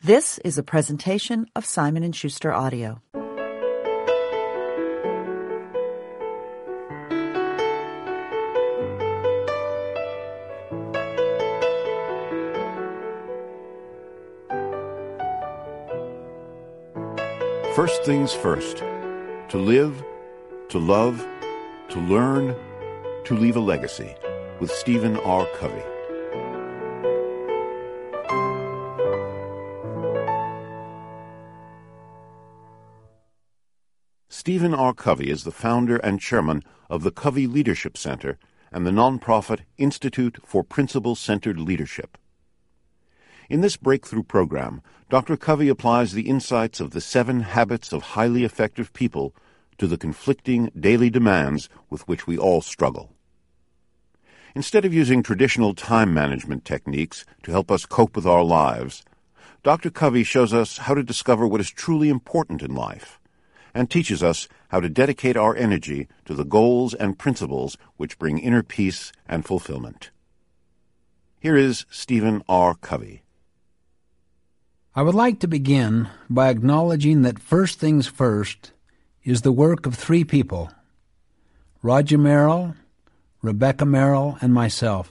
This is a presentation of Simon & Schuster Audio. First things first. To live, to love, to learn, to leave a legacy. With Stephen R. Covey. Stephen R. Covey is the founder and chairman of the Covey Leadership Center and the nonprofit Institute for Principle-Centered Leadership. In this breakthrough program, Dr. Covey applies the insights of the 7 habits of highly effective people to the conflicting daily demands with which we all struggle. Instead of using traditional time management techniques to help us cope with our lives, Dr. Covey shows us how to discover what is truly important in life and teaches us how to dedicate our energy to the goals and principles which bring inner peace and fulfillment. Here is Stephen R. Covey. I would like to begin by acknowledging that First Things First is the work of 3 people, Roger Merrill, Rebecca Merrill, and myself.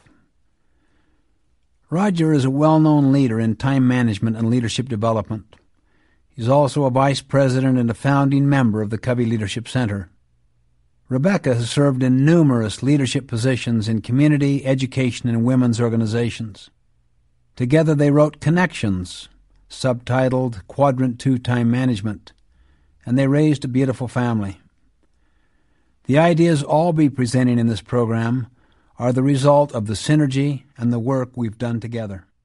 Roger is a well-known leader in time management and leadership development. He's also a vice president and a founding member of the Covey Leadership Center. Rebecca has served in numerous leadership positions in community, education, and women's organizations. Together they wrote Connections, subtitled Quadrant 2 Time Management, and they raised a beautiful family. The ideas I'll be presenting in this program are the result of the synergy and the work we've done together.